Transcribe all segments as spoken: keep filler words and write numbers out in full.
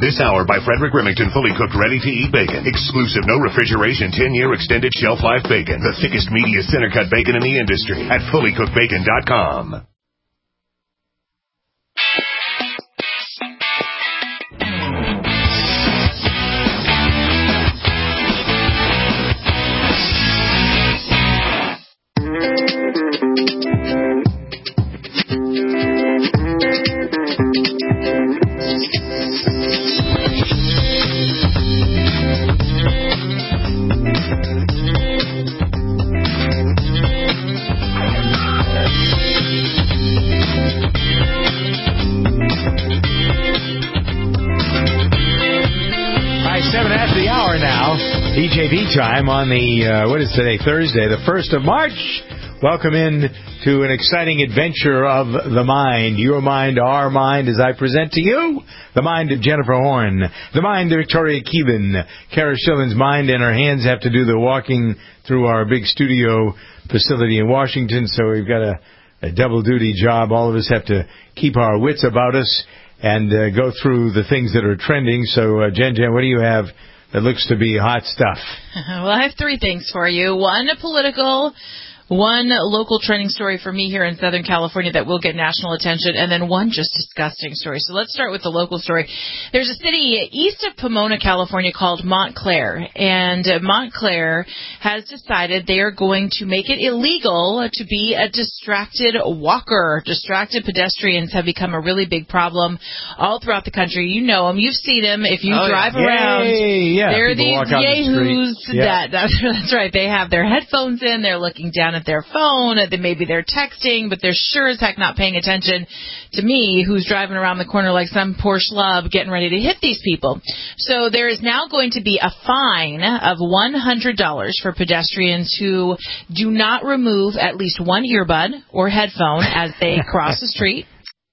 This hour by Frederick Remington, fully cooked, ready-to-eat bacon. Exclusive, no refrigeration, ten-year extended shelf life bacon. The thickest, meatiest center-cut bacon in the industry at fully cooked bacon dot com. D J V time on the, uh, what is today, Thursday, the first of March. Welcome in to an exciting adventure of the mind. Your mind, our mind, as I present to you the mind of Jennifer Horn, the mind of Victoria Keevan. Kara Schillen's mind and her hands have to do the walking through our big studio facility in Washington, so we've got a, a double-duty job. All of us have to keep our wits about us and uh, go through the things that are trending. So, uh, Jen, Jen, what do you have that looks to be hot stuff? Well, I have three things for you. One, political. One local trending story for me here in Southern California that will get national attention, and then one just disgusting story. So let's start with the local story. There's a city east of Pomona, California called Montclair, and Montclair has decided they are going to make it illegal to be a distracted walker. Distracted pedestrians have become a really big problem all throughout the country. You know them. You've seen them. If you oh, drive yeah. around, Yay, yeah. there are People these yahoos the yeah. that, that's, that's right. They have their headphones in. They're looking down at their phone, then maybe they're texting, but they're sure as heck not paying attention to me, who's driving around the corner like some poor schlub getting ready to hit these people. So there is now going to be a fine of one hundred dollars for pedestrians who do not remove at least one earbud or headphone as they cross the street.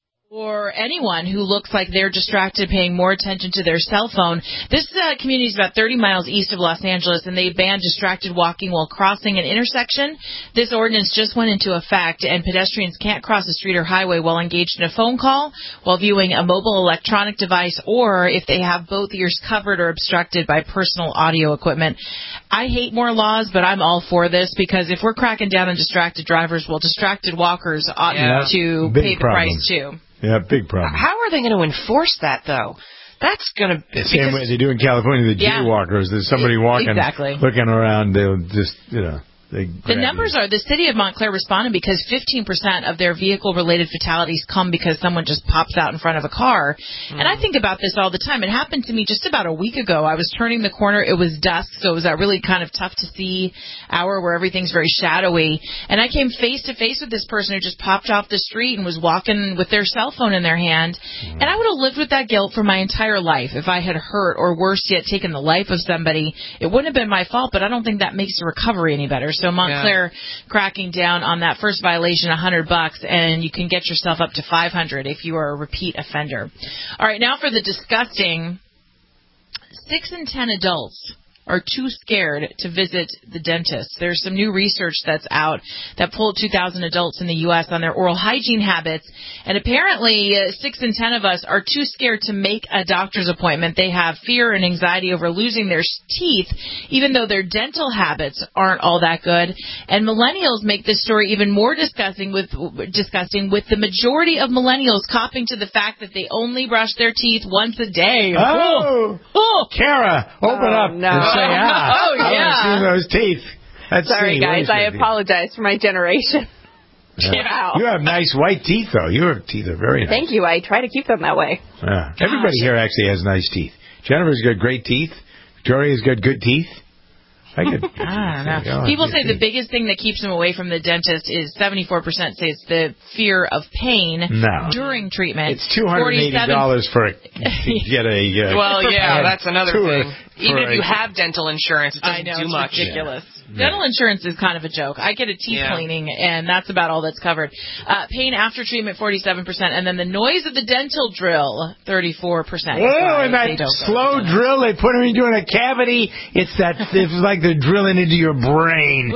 Or anyone who looks like they're distracted paying more attention to their cell phone. This uh, community is about thirty miles east of Los Angeles, and they banned distracted walking while crossing an intersection. This ordinance just went into effect, and pedestrians can't cross a street or highway while engaged in a phone call, while viewing a mobile electronic device, or if they have both ears covered or obstructed by personal audio equipment. I hate more laws, but I'm all for this, because if we're cracking down on distracted drivers, well, distracted walkers ought yeah. to Big pay the problem. price, too. Yeah, big problem. How are they going to enforce that, though? That's going to be... The same way they do in California, the yeah. jaywalkers. There's somebody walking, exactly. looking around, they'll just, you know... The numbers you. are, the city of Montclair responded because fifteen percent of their vehicle-related fatalities come because someone just pops out in front of a car. Mm. And I think about this all the time. It happened to me just about a week ago. I was turning the corner. It was dusk, so it was that really kind of tough to see hour where everything's very shadowy. And I came face-to-face with this person who just popped off the street and was walking with their cell phone in their hand. Mm. And I would have lived with that guilt for my entire life if I had hurt, or worse yet, taken the life of somebody. It wouldn't have been my fault, but I don't think that makes the recovery any better. So Montclair yeah. cracking down on that first violation, one hundred bucks, and you can get yourself up to five hundred if you are a repeat offender. All right, now for the disgusting. Six in ten adults are too scared to visit the dentist. There's some new research that's out that polled two thousand adults in the U S on their oral hygiene habits, and apparently uh, six in ten of us are too scared to make a doctor's appointment. They have fear and anxiety over losing their teeth, even though their dental habits aren't all that good. And millennials make this story even more disgusting with, disgusting, with the majority of millennials copping to the fact that they only brush their teeth once a day. Oh, oh. Kara, open oh, up. No. Say, ah, oh, yeah. I see those teeth. Let's Sorry, see. guys. I apologize for my generation. Yeah. Wow. You have nice white teeth, though. Your teeth are very nice. Thank you. I try to keep them that way. Yeah. Everybody here actually has nice teeth. Jennifer's got great teeth. Victoria's got good teeth. I could. I don't know. People say the biggest thing that keeps them away from the dentist is seventy-four percent say it's the fear of pain no. during treatment. It's two hundred eighty dollars for a, to get a... Uh, well, yeah, that's another thing. A, Even if a, you have dental insurance, it doesn't I know, do it's much. ridiculous. Yeah. Dental insurance is kind of a joke. I get a teeth yeah. cleaning, and that's about all that's covered. Uh, pain after treatment, forty-seven percent. And then the noise of the dental drill, thirty-four percent. Oh, and that slow drill they put into a cavity, it's that it's like they're drilling into your brain.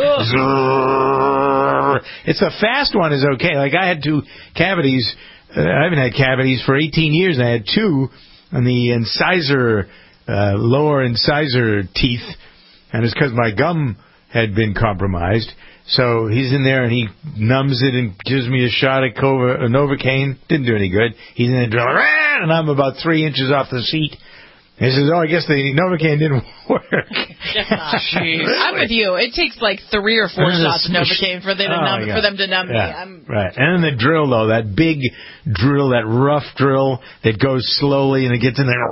It's a fast one is okay. Like I had two cavities. Uh, I haven't had cavities for eighteen years. I had two. on the incisor, uh, lower incisor teeth, and it's because my gum had been compromised. So he's in there and he numbs it and gives me a shot of Cova, uh, Novocaine. Didn't do any good. He's in there, and I'm about three inches off the seat. He says, oh, I guess the Novocaine didn't work. Jeez. I'm with you. It takes like three or four shots of Novocaine for them to oh numb, for them to numb yeah. me. I'm... Right. And then the drill, though, that big drill, that rough drill that goes slowly and it gets in there.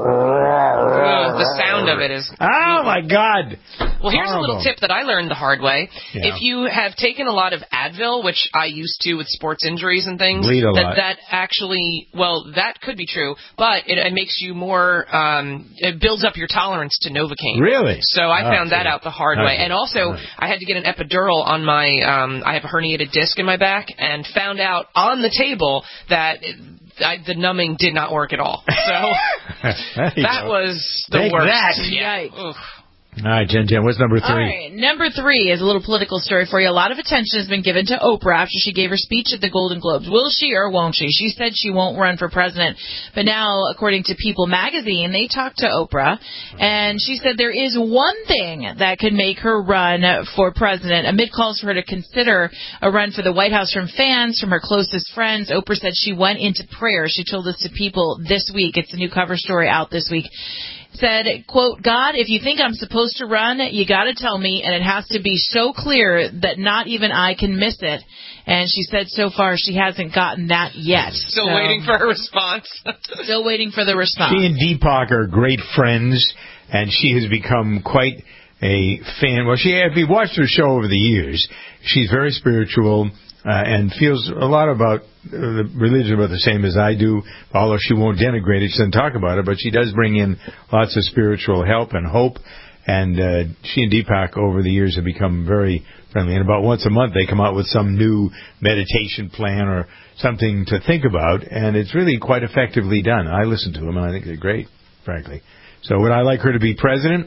Oh, the sound of it is... Oh, my God. Well, here's horrible. a little tip that I learned the hard way. Yeah. If you have taken a lot of Advil, which I used to with sports injuries and things, Bleed a that, lot. that actually, well, that could be true, but it, it makes you more, um, it builds up your tolerance to Novocaine. Really? So I Oh, found that okay. out the hard way. Okay. And also, Right. I had to get an epidural on my, um, I have a herniated disc in my back, and found out on the table that it, I, the numbing did not work at all. So that was the Take worst. that. Yeah. Yikes. Oof. All right, Jen Jen, what's number three? All right, number three is a little political story for you. A lot of attention has been given to Oprah after she gave her speech at the Golden Globes. Will she or won't she? She said she won't run for president. But now, according to People magazine, they talked to Oprah, and she said there is one thing that could make her run for president. Amid calls for her to consider a run for the White House from fans, from her closest friends, Oprah said she went into prayer. She told this to People this week. It's a new cover story out this week. Said, quote, God, if you think I'm supposed to run, you got to tell me, and it has to be so clear that not even I can miss it. And she said so far she hasn't gotten that yet. Still So, waiting for her response. Still waiting for the response. She and Deepak are great friends, and she has become quite a fan. Well, she, if you watched her show over the years, she's very spiritual uh, and feels a lot about uh, the religion about the same as I do, although she won't denigrate it. She doesn't talk about it, but she does bring in lots of spiritual help and hope. And uh, she and Deepak over the years have become very friendly. And about once a month they come out with some new meditation plan or something to think about, and it's really quite effectively done. I listen to them, and I think they're great, frankly. So would I like her to be president?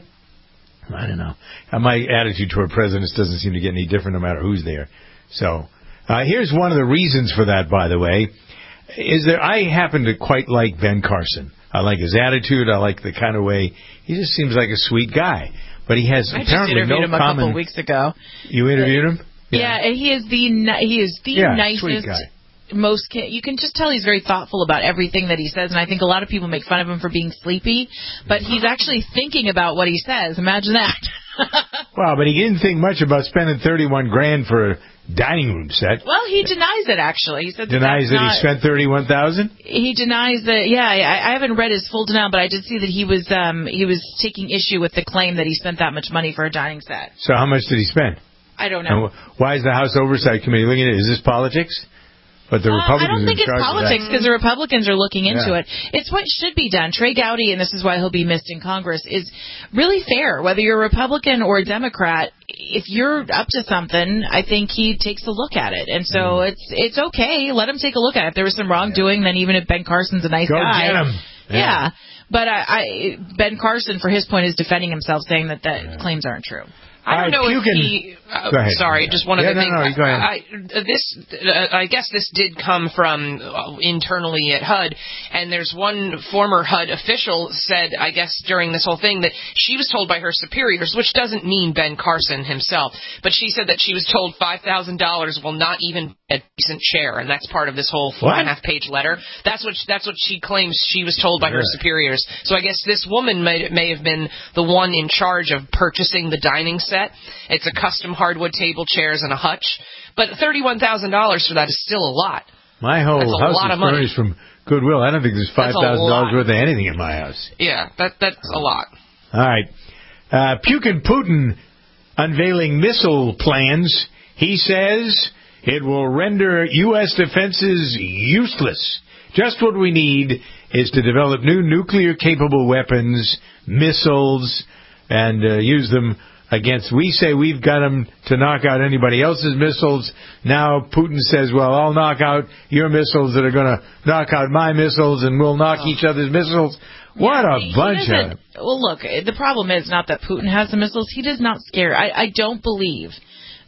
I don't know. Uh, my attitude toward presidents doesn't seem to get any different no matter who's there. So uh, here's one of the reasons for that, by the way, is that I happen to quite like Ben Carson. I like his attitude. I like the kind of way he just seems like a sweet guy. But he has I just apparently interviewed no him a common. couple weeks ago. You interviewed him? Yeah, and he is the ni- he is the Yeah, sweet nicest. guy. Most ca- you can just tell he's very thoughtful about everything that he says, and I think a lot of people make fun of him for being sleepy, but he's actually thinking about what he says. Imagine that. Well, but he didn't think much about spending thirty-one grand for a dining room set. Well, he denies it. Actually, he said that Denies that's that not, he spent thirty-one thousand. He denies that. Yeah, I, I haven't read his full denial, but I did see that he was um he was taking issue with the claim that he spent that much money for a dining set. So how much did he spend? I don't know. And wh- why is the House Oversight Committee looking at it? Is this politics? But the Uh, I Republicans don't think are in it's charge of politics that. because the Republicans are looking into Yeah. it. It's what should be done. Trey Gowdy, and this is why he'll be missed in Congress, is really fair. Whether you're a Republican or a Democrat, if you're up to something, I think he takes a look at it. And so Mm. it's it's okay. Let him take a look at it. If there was some wrongdoing, then even if Ben Carson's a nice Go guy. get him. Yeah. Yeah. But I, I, Ben Carson, for his point, is defending himself, saying that the Yeah. claims aren't true. I don't All right, know if Pukin- he. Uh, Go ahead. Sorry, just one Yeah, other no, thing. no, you go ahead. I, I, this, uh, I guess this did come from uh, internally at H U D, and there's one former H U D official said, I guess during this whole thing, that she was told by her superiors, which doesn't mean Ben Carson himself, but she said that she was told five thousand dollars will not even be a decent share, and that's part of this whole four What? and a half page letter. That's what that's what she claims she was told by her Yeah. superiors. So I guess this woman may may have been the one in charge of purchasing the dining set. It's a custom hardwood table, chairs, and a hutch. But thirty-one thousand dollars for that is still a lot. My whole That's a house lot is of money. furnished from Goodwill. I don't think there's five That's a thousand dollars lot. worth of anything in my house. Yeah, that that's a lot. All right. Uh, Pukin Putin unveiling missile plans. He says it will render U S defenses useless. Just what we need is to develop new nuclear-capable weapons, missiles, and uh, use them against. We say we've got them to knock out anybody else's missiles. Now Putin says, well, I'll knock out your missiles that are going to knock out my missiles, and we'll knock Oh. each other's missiles. What Yeah, a he bunch doesn't- of... Well, look, the problem is not that Putin has the missiles. He does not scare. I, I don't believe that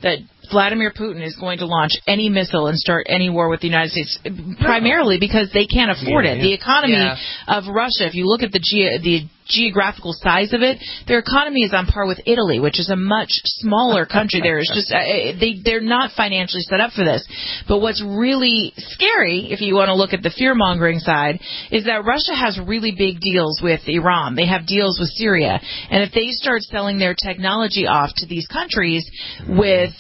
Vladimir Putin is going to launch any missile and start any war with the United States, primarily because they can't afford yeah, it. yeah. The economy Yeah. of Russia, if you look at the ge- the geographical size of it, their economy is on par with Italy, which is a much smaller country. There is just uh, they they're not financially set up for this. But what's really scary, if you want to look at the fear mongering side, is that Russia has really big deals with Iran. They have deals with Syria, and if they start selling their technology off to these countries with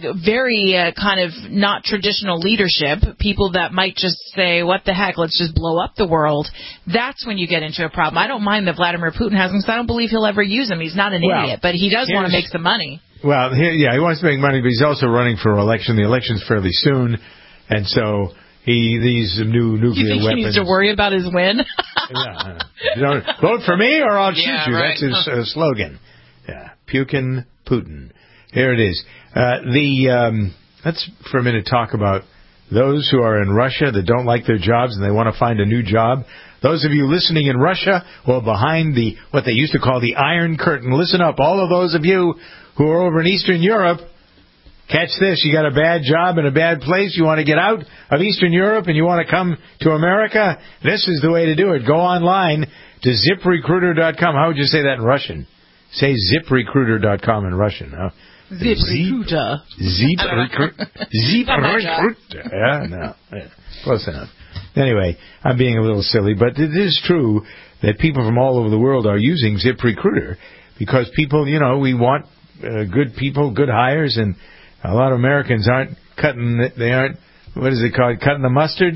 very uh, kind of not traditional leadership, people that might just say, what the heck, let's just blow up the world, that's when you get into a problem. I don't mind that Vladimir Putin has them because I don't believe he'll ever use them. He's not an Well, idiot, but he does want to here's- make some money. Well, he, yeah, he wants to make money, but he's also running for election. The election's fairly soon, and so he these new nuclear You think weapons. he needs to worry about his win? yeah, you know, vote for me or I'll shoot Yeah, you. right. That's his uh, slogan. Yeah, Pukin Putin. Here it is. Uh, the um, let's for a minute talk about those who are in Russia that don't like their jobs and they want to find a new job. Those of you listening in Russia or behind the what they used to call the Iron Curtain, listen up. All of those of you who are over in Eastern Europe, catch this. You got a bad job in a bad place. You want to get out of Eastern Europe and you want to come to America? This is the way to do it. Go online to zip recruiter dot com. How would you say that in Russian? Say zip recruiter dot com in Russian. Huh? Zip recruiter. Zip recruiter. Zip Not my job. recruiter. Yeah, no. Yeah, close enough. Anyway, I'm being a little silly, but it is true that people from all over the world are using ZipRecruiter because people, you know, we want uh, good people, good hires, and a lot of Americans aren't cutting, the, they aren't, what is it called, cutting the mustard?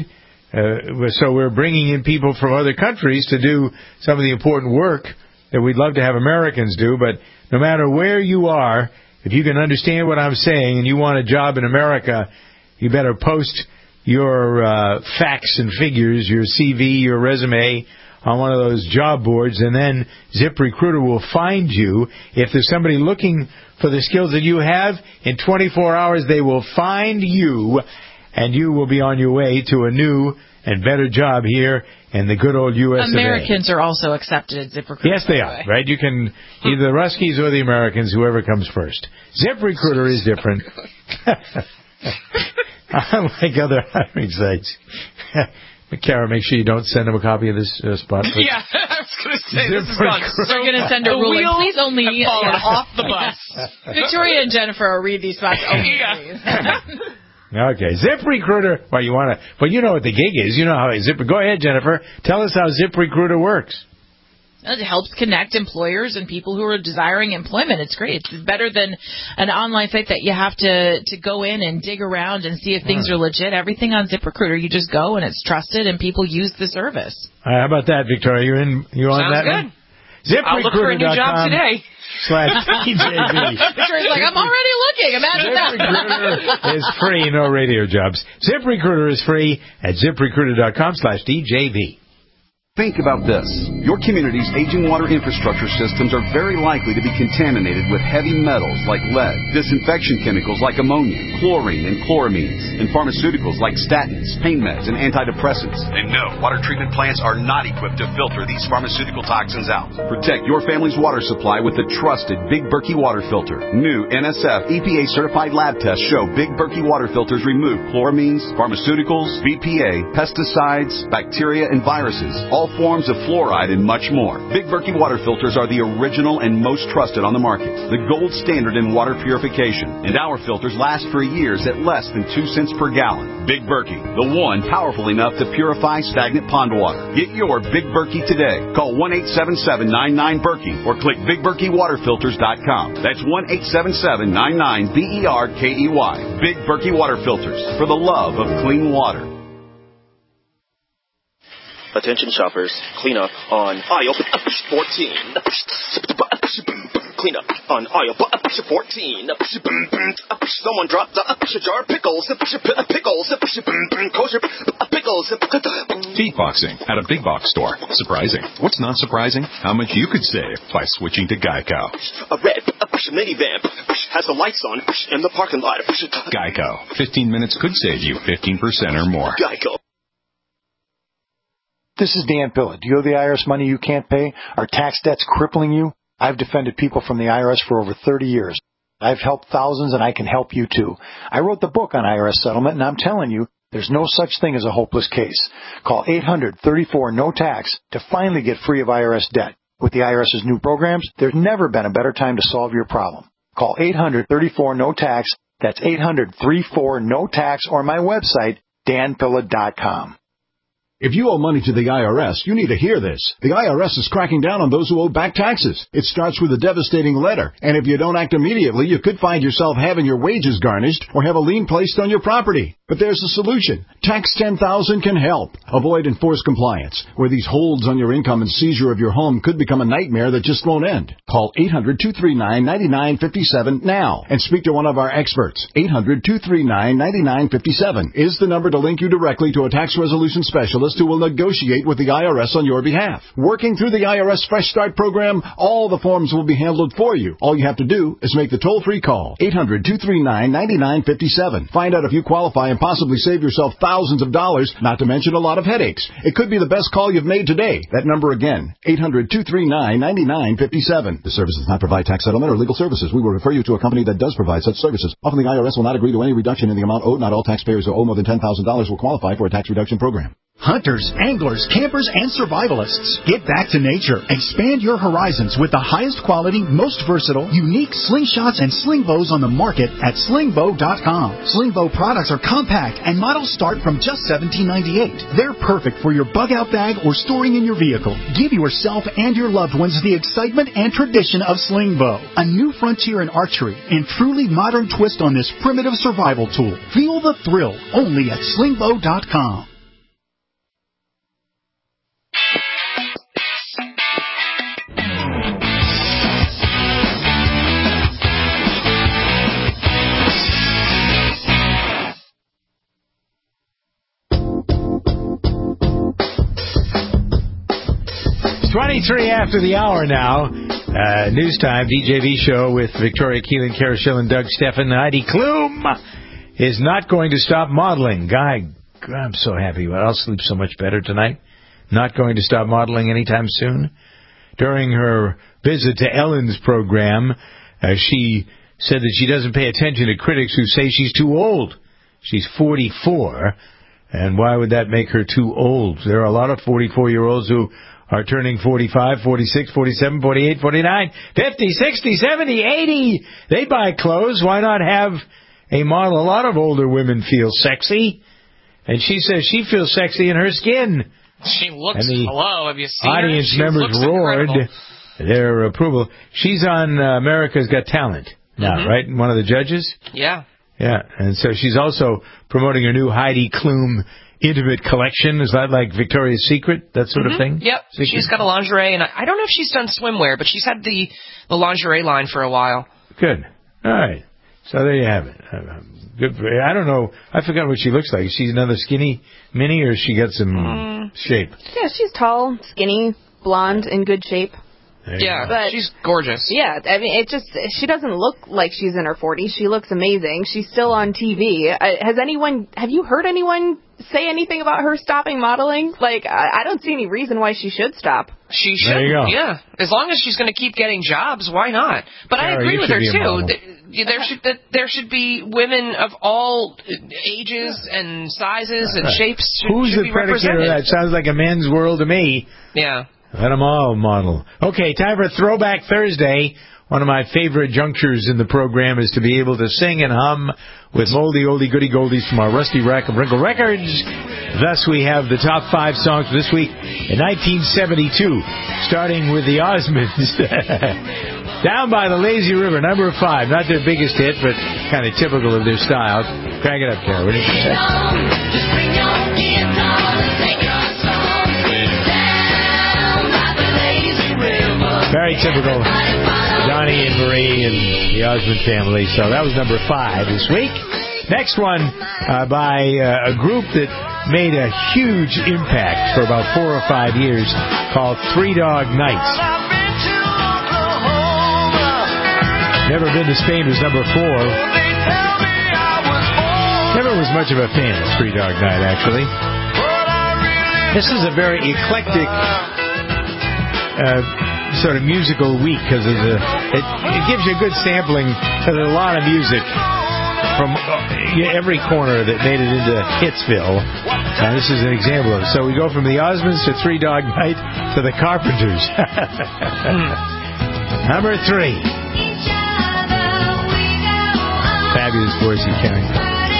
Uh, so we're bringing in people from other countries to do some of the important work that we'd love to have Americans do, but no matter where you are, if you can understand what I'm saying and you want a job in America, you better post your uh, facts and figures, your C V, your resume on one of those job boards, and then ZipRecruiter will find you. If there's somebody looking for the skills that you have, in twenty-four hours they will find you, and you will be on your way to a new and better job here in the good old U S of A. Americans are also accepted at ZipRecruiter. Yes, they by the are, way. right? You can, either the Ruskies or the Americans, whoever comes first. ZipRecruiter is different. Unlike other hiring sites. Kara, make sure you don't send them a copy of this uh, spot. Please. Yeah, I was going to say, this has Zipper gone so We're going to send a The ruling. wheels Please only have fallen yeah. off the bus. Victoria and Jennifer will read these spots only. Yeah. Please. Okay, ZipRecruiter. Well, you want to, well, you know what the gig is. You know how Zip. Go ahead, Jennifer. Tell us how ZipRecruiter works. It helps connect employers and people who are desiring employment. It's great. It's better than an online site that you have to, to go in and dig around and see if things are legit. Everything on ZipRecruiter, you just go and it's trusted and people use the service. Uh, how about that, Victoria? You in? You on Sounds that? good. One? I'll look for a new job today. Slash D J V. Victoria's like, I'm already looking. Imagine that. ZipRecruiter is free. No radio jobs. ZipRecruiter is free at ZipRecruiter dot com slash D J V. Think about this. Your community's aging water infrastructure systems are very likely to be contaminated with heavy metals like lead, disinfection chemicals like ammonia, chlorine and chloramines, and pharmaceuticals like statins, pain meds, and antidepressants. And no, water treatment plants are not equipped to filter these pharmaceutical toxins out. Protect your family's water supply with the trusted Big Berkey water filter. New N S F E P A certified lab tests show Big Berkey water filters remove chloramines, pharmaceuticals, B P A, pesticides, bacteria, and viruses, all forms of fluoride, and much more. Big Berkey water filters are the original and most trusted on the market, the gold standard in water purification, and our filters last for years at less than two cents per gallon. Big Berkey, the one powerful enough to purify stagnant pond water. Get your Big Berkey today. Call one eight seven seven nine nine Berkey or click big berkey water filters dot com. That's one eight seven seven nine nine B E R K E Y. Big Berkey water filters, for the love of clean water. Attention shoppers, clean up on aisle fourteen. Clean up on aisle fourteen. Someone dropped a jar of pickles. Pickles. Kosher pickles. Beatboxing at a big box store. Surprising. What's not surprising? How much you could save by switching to Geico. A red minivan has the lights on in the parking lot. Geico. fifteen minutes could save you fifteen percent or more. Geico. This is Dan Pilla. Do you owe the I R S money you can't pay? Are tax debts crippling you? I've defended people from the I R S for over thirty years. I've helped thousands, and I can help you too. I wrote the book on I R S settlement, and I'm telling you, there's no such thing as a hopeless case. Call eight hundred, thirty-four, no tax to finally get free of I R S debt. With the IRS's new programs, there's never been a better time to solve your problem. Call eight hundred, thirty-four, no tax. That's eight hundred, thirty-four, no tax, or my website, dan pilla dot com. If you owe money to the I R S, you need to hear this. The I R S is cracking down on those who owe back taxes. It starts with a devastating letter, and if you don't act immediately, you could find yourself having your wages garnished or have a lien placed on your property. But there's a solution. Tax ten thousand can help. Avoid enforced compliance, where these holds on your income and seizure of your home could become a nightmare that just won't end. Call eight hundred, two three nine, nine nine five seven now and speak to one of our experts. eight hundred, two three nine, nine nine five seven is the number to link you directly to a tax resolution specialist who will negotiate with the I R S on your behalf. Working through the I R S Fresh Start program, all the forms will be handled for you. All you have to do is make the toll-free call. eight hundred, two three nine, nine nine five seven. Find out if you qualify and possibly save yourself thousands of dollars, not to mention a lot of headaches. It could be the best call you've made today. That number again, eight hundred, two three nine, nine nine five seven. The service does not provide tax settlement or legal services. We will refer you to a company that does provide such services. Often the I R S will not agree to any reduction in the amount owed. Not all taxpayers who owe more than ten thousand dollars will qualify for a tax reduction program. Hunters, anglers, campers, and survivalists. Get back to nature. Expand your horizons with the highest quality, most versatile, unique slingshots and sling bows on the market at sling bow dot com. Sling bow products are compact and models start from just seventeen ninety-eight. They're perfect for your bug out bag or storing in your vehicle. Give yourself and your loved ones the excitement and tradition of sling bow. A new frontier in archery and truly modern twist on this primitive survival tool. Feel the thrill only at sling bow dot com. twenty-three after the hour now. Uh, news time, D J V show with Victoria Keelan, Kara Schillen, Doug Steffen. Heidi Klum is not going to stop modeling. Guy, I'm so happy. I'll sleep so much better tonight. Not going to stop modeling anytime soon. During her visit to Ellen's program, uh, she said that she doesn't pay attention to critics who say she's too old. She's forty-four, and why would that make her too old? There are a lot of forty-four-year-olds who are turning forty-five, forty-six, forty-seven, forty-eight, forty-nine, fifty, sixty, seventy, eighty. They buy clothes. Why not have a model? A lot of older women feel sexy, and she says she feels sexy in her skin. She looks, and the hello, have you seen audience her? She members looks roared incredible. their approval. She's on uh, America's Got Talent now, mm-hmm. right? One of the judges? Yeah. Yeah, and so she's also promoting her new Heidi Klum intimate collection. Is that like Victoria's Secret, that sort mm-hmm. of thing? Yep. Secret? She's got a lingerie, and I, I don't know if she's done swimwear, but she's had the, the lingerie line for a while. Good. All right. So there you have it. Uh, good for her. I don't know. I forgot what she looks like. Is she another skinny mini, or she got some mm. shape? Yeah, she's tall, skinny, blonde, in good shape. Yeah, but she's gorgeous. Yeah, I mean, it just, she doesn't look like she's in her forties. She looks amazing. She's still on T V. Uh, has anyone, have you heard anyone say anything about her stopping modeling? Like, I, I don't see any reason why she should stop. She should, there you go. Yeah. As long as she's going to keep getting jobs, why not? But Sarah, I agree with her, too. There should that there should be women of all ages and sizes and right. shapes should, Who's should the be predicate of that? Sounds like a men's world to me. Yeah. Let them all model. Okay, time for Throwback Thursday. One of my favorite junctures in the program is to be able to sing and hum with moldy, oldie, goody goldies from our Rusty Rack of Wrinkle Records. Thus, we have the top five songs this week in nineteen seventy-two, starting with the Osmonds. Down by the Lazy River, number five. Not their biggest hit, but kind of typical of their style. Crank it up, Kara. What do you think? Just bring your guitar and sing your song. Down by the Lazy River. Very typical. Johnny and Marie and the Osmond family. So that was number five this week. Next one uh, by uh, a group that made a huge impact for about four or five years called Three Dog Nights. Never Been to Spain was number four. Never was much of a fan of Three Dog Night, actually. This is a very eclectic uh, sort of musical week because it, it gives you a good sampling. There's a lot of music from every corner that made it into Hitsville. And this is an example of it. So we go from the Osmonds to Three Dog Night to the Carpenters. Number three. Fabulous voice of Carrington.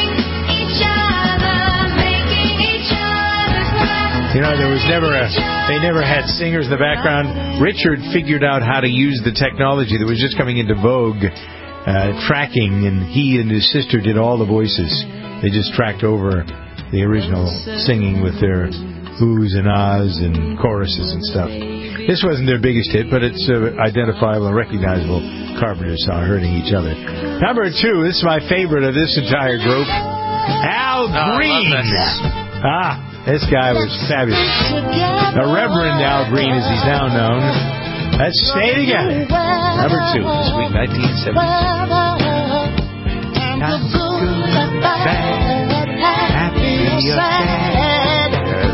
You know, there was never a, they never had singers in the background. Richard figured out how to use the technology that was just coming into vogue, uh, tracking, and he and his sister did all the voices. They just tracked over the original singing with their oohs and ahs and choruses and stuff. This wasn't their biggest hit, but it's uh, identifiable and recognizable Carpenter song, hurting each other. Number two, this is my favorite of this entire group, Al Green. Oh, ah. This guy was fabulous. The Reverend Al Green, as he's now known. Let's stay together. Number two, sweet nineteen seventies. Times good, bad, happy or sad.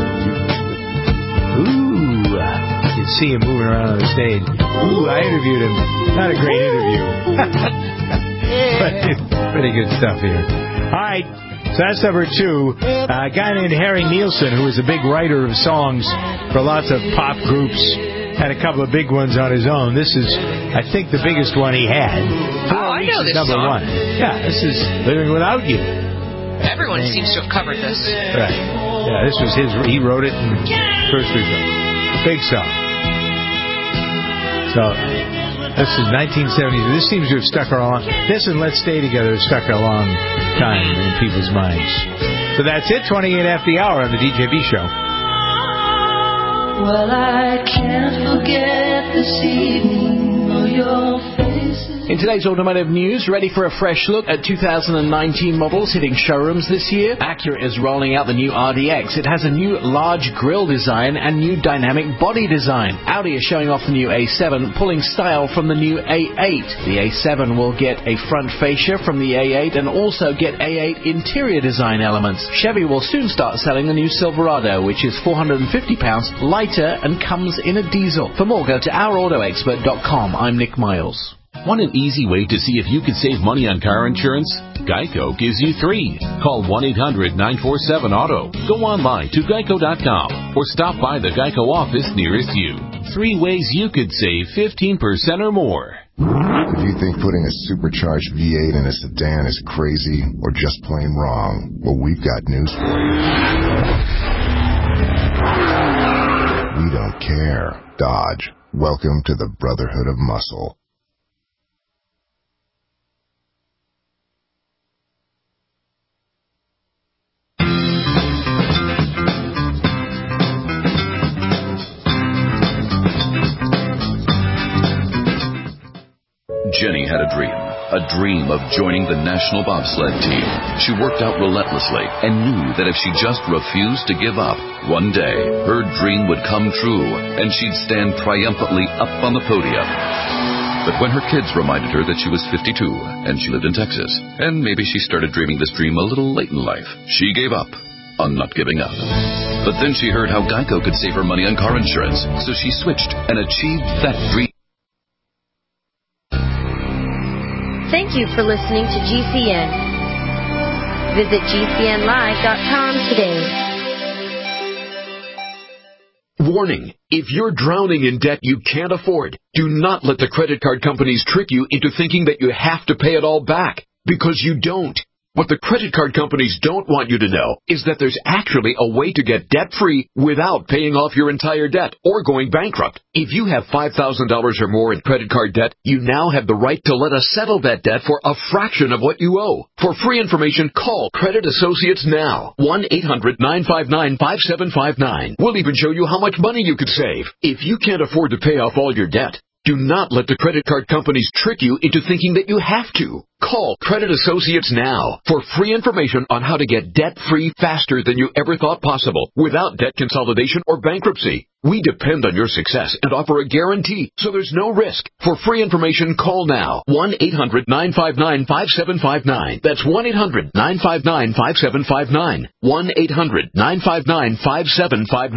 Ooh, you can see him moving around on the stage. Ooh, I interviewed him. Not a great interview. But pretty good stuff here. All right. So that's number two. Uh, a guy named Harry Nielsen, who was a big writer of songs for lots of pop groups, had a couple of big ones on his own. This is, I think, the biggest one he had. Oh, I know this number song. one. Yeah, this is Living Without You. Everyone seems to have covered this. Right. Yeah, this was his. He wrote it and first we wrote. Big song. So this is nineteen seventies. This seems to have stuck around. This and Let's Stay Together have stuck a long time in people's minds. So that's it. twenty-eight after the hour on the D J B Show. Well, I can't forget this evening or your faces. In today's automotive news, ready for a fresh look at two thousand nineteen models hitting showrooms this year? Acura is rolling out the new R D X. It has a new large grille design and new dynamic body design. Audi is showing off the new A seven, pulling style from the new A eight. The A seven will get a front fascia from the A eight and also get A eight interior design elements. Chevy will soon start selling the new Silverado, which is four hundred fifty pounds lighter and comes in a diesel. For more, go to our auto expert dot com. I'm Nick Miles. Want an easy way to see if you can save money on car insurance? Geico gives you three. Call one eight hundred nine four seven auto. Go online to geico dot com or stop by the Geico office nearest you. Three ways you could save fifteen percent or more. If you think putting a supercharged V eight in a sedan is crazy or just plain wrong, well, we've got news for you. We don't care. Dodge. Welcome to the Brotherhood of Muscle. Jenny had a dream, a dream of joining the National Bobsled team. She worked out relentlessly and knew that if she just refused to give up, one day her dream would come true and she'd stand triumphantly up on the podium. But when her kids reminded her that she was fifty-two and she lived in Texas, and maybe she started dreaming this dream a little late in life, she gave up on not giving up. But then she heard how Geico could save her money on car insurance, so she switched and achieved that dream. Thank you for listening to G C N. Visit G C N live dot com today. Warning. If you're drowning in debt you can't afford, do not let the credit card companies trick you into thinking that you have to pay it all back, because you don't. What the credit card companies don't want you to know is that there's actually a way to get debt-free without paying off your entire debt or going bankrupt. If you have five thousand dollars or more in credit card debt, you now have the right to let us settle that debt for a fraction of what you owe. For free information, call Credit Associates now. one eight hundred nine five nine five seven five nine. We'll even show you how much money you could save. If you can't afford to pay off all your debt, do not let the credit card companies trick you into thinking that you have to. Call Credit Associates now for free information on how to get debt-free faster than you ever thought possible without debt consolidation or bankruptcy. We depend on your success and offer a guarantee, so there's no risk. For free information, call now. one eight hundred nine five nine five seven five nine. That's one eight hundred nine five nine five seven five nine. one eight hundred nine five nine five seven five nine.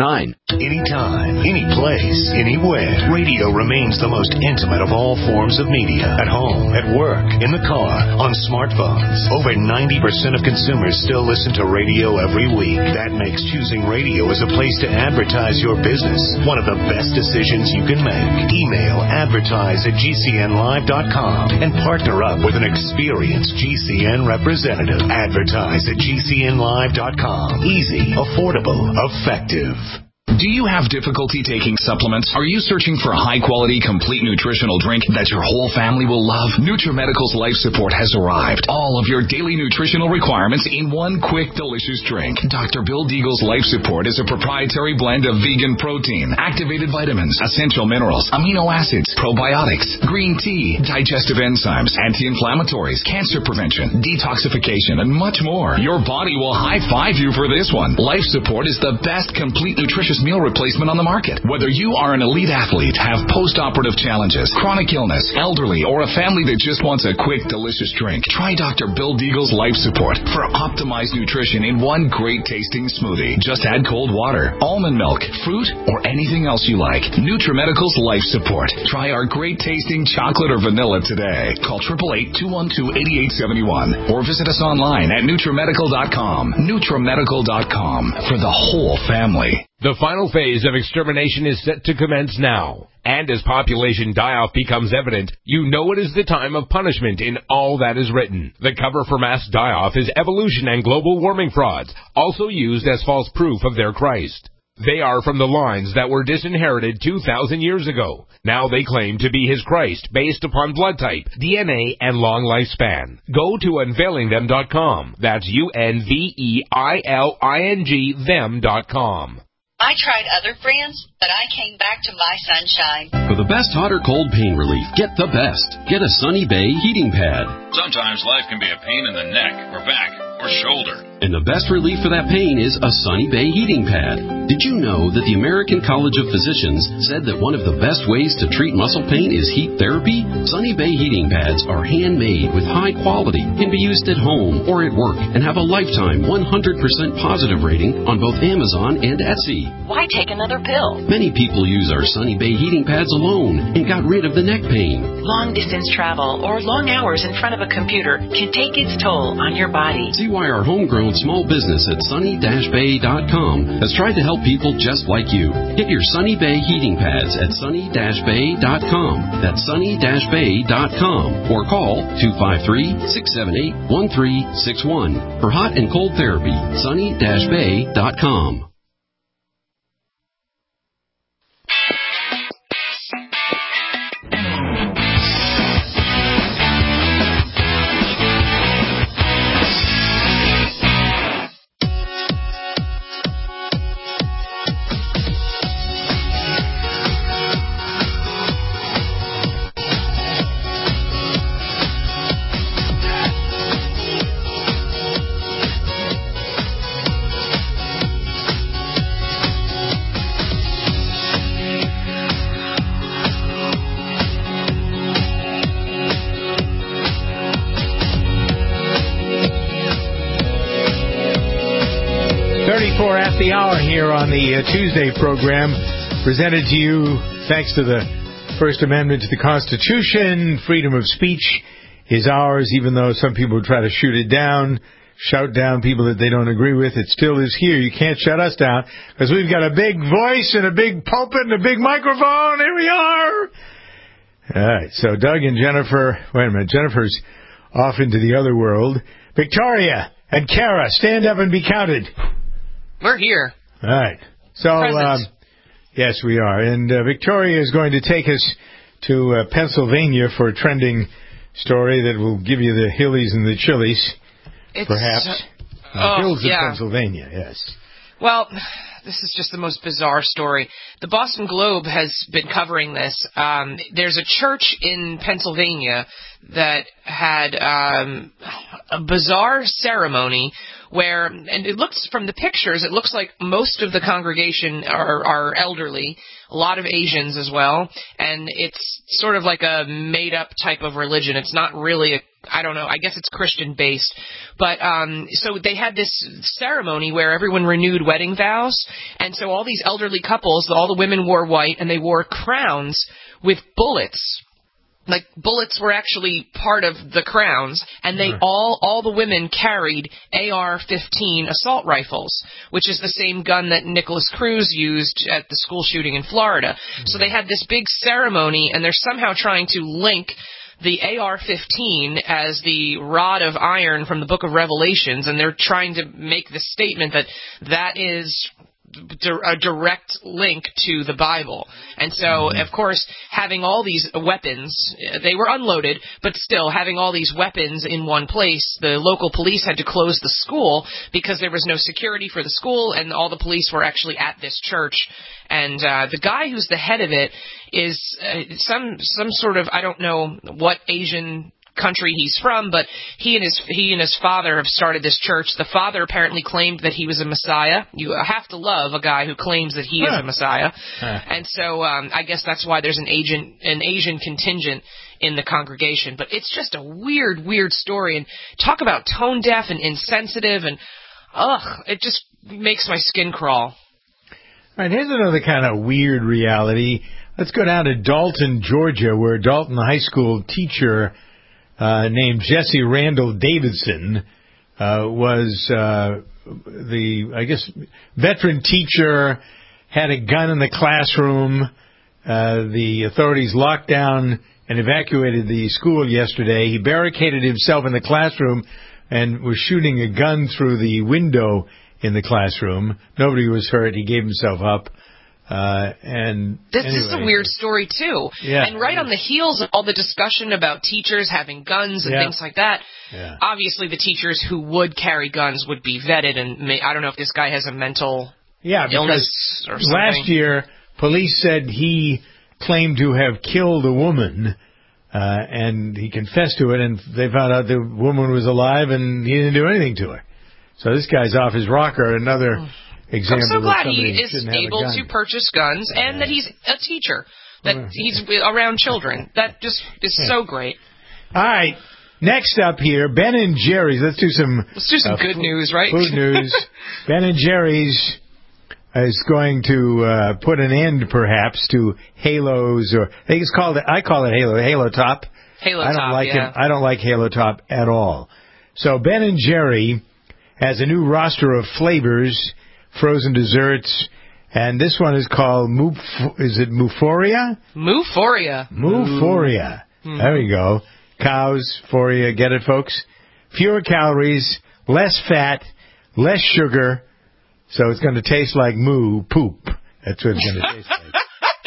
Anytime, any place, anywhere. Radio remains the most intimate of all forms of media. At home, at work, in the car, on smartphones. Over ninety percent of consumers still listen to radio every week. That makes choosing radio as a place to advertise your business one of the best decisions you can make. Email advertise at G C N live dot com and partner up with an experienced G C N representative. Advertise at G C N live dot com. Easy, affordable, effective. Do you have difficulty taking supplements? Are you searching for a high-quality, complete nutritional drink that your whole family will love? NutriMedical's Life Support has arrived. All of your daily nutritional requirements in one quick, delicious drink. Doctor Bill Deagle's Life Support is a proprietary blend of vegan protein, activated vitamins, essential minerals, amino acids, probiotics, green tea, digestive enzymes, anti-inflammatories, cancer prevention, detoxification, and much more. Your body will high-five you for this one. Life Support is the best complete nutritious meal replacement on the market. Whether you are an elite athlete, have post-operative challenges, chronic illness, elderly, or a family that just wants a quick, delicious drink, try Doctor Bill Deagle's Life Support for optimized nutrition in one great tasting smoothie. Just add cold water, almond milk, fruit, or anything else you like. NutriMedical's Life Support. Try our great tasting chocolate or vanilla today. Call eight eight eight, two one two, eight eight seven one or visit us online at NutriMedical dot com. NutriMedical dot com for the whole family. The final phase of extermination is set to commence now. And as population die-off becomes evident, you know it is the time of punishment in all that is written. The cover for mass die-off is evolution and global warming frauds, also used as false proof of their Christ. They are from the lines that were disinherited two thousand years ago. Now they claim to be his Christ based upon blood type, D N A, and long lifespan. Go to unveiling them dot com. That's U N V E I L I N G them dot com. I tried other brands, but I came back to my Sunshine. For the best hot or cold pain relief, get the best. Get a Sunny Bay heating pad. Sometimes life can be a pain in the neck or back or shoulder. And the best relief for that pain is a Sunny Bay heating pad. Did you know that the American College of Physicians said that one of the best ways to treat muscle pain is heat therapy? Sunny Bay heating pads are handmade with high quality, can be used at home or at work, and have a lifetime one hundred percent positive rating on both Amazon and Etsy. Why take another pill? Many people use our Sunny Bay heating pads alone and got rid of the neck pain. Long distance travel or long hours in front of a computer can take its toll on your body. See why our homegrown small business at sunny dash bay dot com has tried to help people just like you. Get your Sunny Bay heating pads at sunny dash bay dot com. That's sunny dash bay dot com or call two five three, six seven eight, one three six one for hot and cold therapy. sunny dash bay dot com. thirty-four at the hour here on the uh, Tuesday program, presented to you thanks to the First Amendment to the Constitution. Freedom of speech is ours, even though some people try to shoot it down, shout down people that they don't agree with. It still is here. You can't shut us down because we've got a big voice and a big pulpit and a big microphone. Here we are. All right, so Doug and Jennifer, wait a minute, Jennifer's off into the other world. Victoria and Kara, stand up and be counted. We're here. All right. So, um, yes, we are. And uh, Victoria is going to take us to uh, Pennsylvania for a trending story that will give you the hillies and the chilies, It's, perhaps. Uh, uh, oh, hills yeah. of Pennsylvania, yes. Well, this is just the most bizarre story. The Boston Globe has been covering this. Um, there's a church in Pennsylvania that had um, a bizarre ceremony where, and it looks, from the pictures, it looks like most of the congregation are, are elderly, a lot of Asians as well, and it's sort of like a made-up type of religion. It's not really a, I don't know, I guess it's Christian-based. But, um, so they had this ceremony where everyone renewed wedding vows, and so all these elderly couples, all the women wore white, and they wore crowns with bullets. Like, bullets were actually part of the crowns, and they all, all the women carried A R fifteen assault rifles, which is the same gun that Nicholas Cruz used at the school shooting in Florida. So they had this big ceremony, and they're somehow trying to link the A R fifteen as the rod of iron from the book of Revelations, and they're trying to make the statement that that is a direct link to the Bible. And so, of course, having all these weapons, they were unloaded, but still, having all these weapons in one place, the local police had to close the school because there was no security for the school, and all the police were actually at this church. And uh, the guy who's the head of it is uh, some some sort of, I don't know what Asian country he's from, but he and his he and his father have started this church. The father apparently claimed that he was a Messiah. You have to love a guy who claims that he huh. is a Messiah. Huh. And so um, I guess that's why there's an Asian an Asian contingent in the congregation. But it's just a weird, weird story. And talk about tone deaf and insensitive, and ugh, it just makes my skin crawl. All right, here's another kind of weird reality. Let's go down to Dalton, Georgia, where a Dalton high school teacher Uh, named Jesse Randall Davidson uh, was uh, the, I guess, veteran teacher, had a gun in the classroom. Uh, the authorities locked down and evacuated the school yesterday. He barricaded himself in the classroom and was shooting a gun through the window in the classroom. Nobody was hurt. He gave himself up. Uh, and this, anyway. this is a weird story too. Yeah. And right on the heels of all the discussion about teachers having guns and yeah. things like that, yeah. obviously the teachers who would carry guns would be vetted. And may, I don't know if this guy has a mental yeah, illness or something. Last year, police said he claimed to have killed a woman, uh, and he confessed to it, and they found out the woman was alive, and he didn't do anything to her. So this guy's off his rocker. Another example. I'm so glad that he is able to purchase guns, and yeah. that he's a teacher, that yeah. he's around children. That just is yeah. so great. All right. Next up here, Ben and Jerry's. Let's do some. Let's do some uh, good f- news, right? Food news. Ben and Jerry's is going to uh, put an end, perhaps, to Halos, or I think it's called. I call it Halo. Halo Top. Halo I don't Top. like yeah. it. I don't like Halo Top at all. So Ben and Jerry has a new roster of flavors, frozen desserts, and this one is called Moof. Is it Mooforia? Mooforia. Mooforia. Mm. There we go. Cows, Foria, get it, folks? Fewer calories, less fat, less sugar, so it's going to taste like moo poop. That's what it's going to taste like.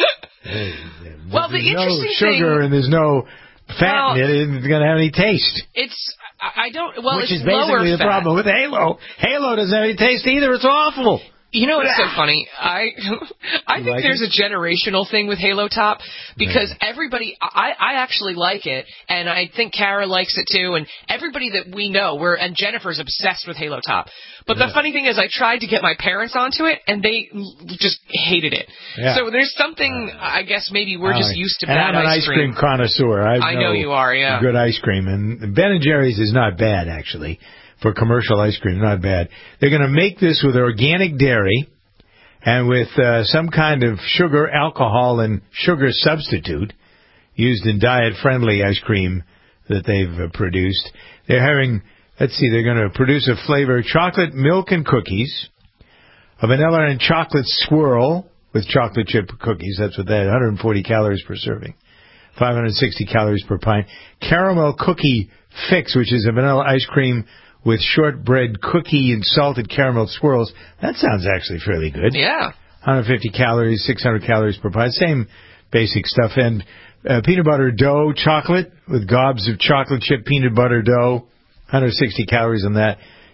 There's well, the interesting no sugar thing, and there's no fat well, in it. It's going to have any taste. It's I don't. Well, which it's is basically the fat. problem with Halo. Halo doesn't have any taste either. It's awful. You know what's so funny? I I you think like there's it? a generational thing with Halo Top because yeah. everybody, I, I actually like it, and I think Kara likes it too, and everybody that we know, we're and Jennifer's obsessed with Halo Top. But yeah. the funny thing is, I tried to get my parents onto it, and they just hated it. Yeah. So there's something, I guess maybe we're just used to and bad I'm an ice cream. ice cream connoisseur. I, I know you are, yeah. Good ice cream, and Ben and Jerry's is not bad actually for commercial ice cream. Not bad. They're going to make this with organic dairy. And with uh, some kind of sugar, alcohol, and sugar substitute used in diet-friendly ice cream that they've uh, produced. They're having, let's see, they're going to produce a flavor, chocolate milk and cookies, a vanilla and chocolate swirl with chocolate chip cookies. That's what that, one hundred forty calories per serving, five hundred sixty calories per pint. Caramel cookie fix, which is a vanilla ice cream with shortbread cookie and salted caramel swirls. That sounds actually fairly good. Yeah. one hundred fifty calories, six hundred calories per pint. Same basic stuff. And uh, peanut butter dough chocolate with gobs of chocolate chip peanut butter dough. one hundred sixty calories on that.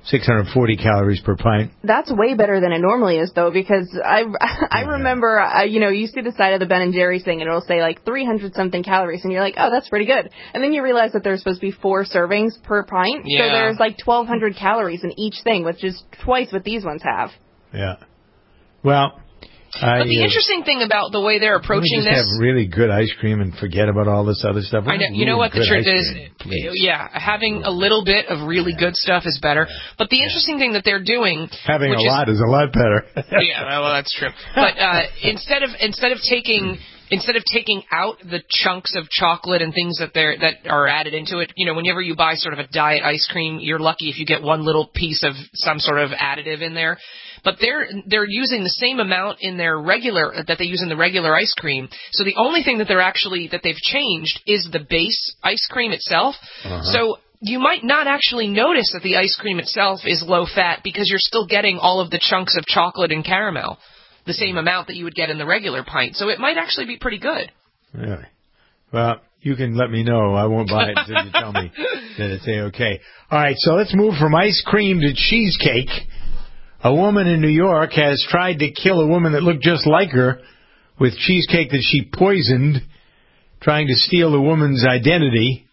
six hundred forty calories per pint. That's way better than it normally is, though, because I I remember, uh, you know, you see the side of the Ben and Jerry's thing, and it'll say, like, three hundred something calories, and you're like, oh, that's pretty good. And then you realize that there's supposed to be four servings per pint, Yeah. so there's, like, twelve hundred calories in each thing, which is twice what these ones have. Yeah. Well, I... But the uh, interesting thing about the way they're approaching just this... have really good ice cream and forget about all this other stuff. I know, you know what the Good truth ice is? cream, please. Yeah, having a little bit of really good stuff is better. But the interesting thing that they're doing... Having a which lot is, is a lot better. Yeah, well, that's true. But uh, instead of instead of taking... Instead of taking out the chunks of chocolate and things that they're that are added into it, you know, whenever you buy sort of a diet ice cream, you're lucky if you get one little piece of some sort of additive in there. But they're they're using the same amount in their regular that they use in the regular ice cream. So the only thing that they're actually that they've changed is the base ice cream itself. Uh-huh. So you might not actually notice that the ice cream itself is low fat because you're still getting all of the chunks of chocolate and caramel, the same amount that you would get in the regular pint. So it might actually be pretty good. Really? Well, you can let me know. I won't buy it until you tell me that it's A-okay. All right, so let's move from ice cream to cheesecake. A woman in New York has tried to kill a woman that looked just like her with cheesecake that she poisoned, trying to steal the woman's identity.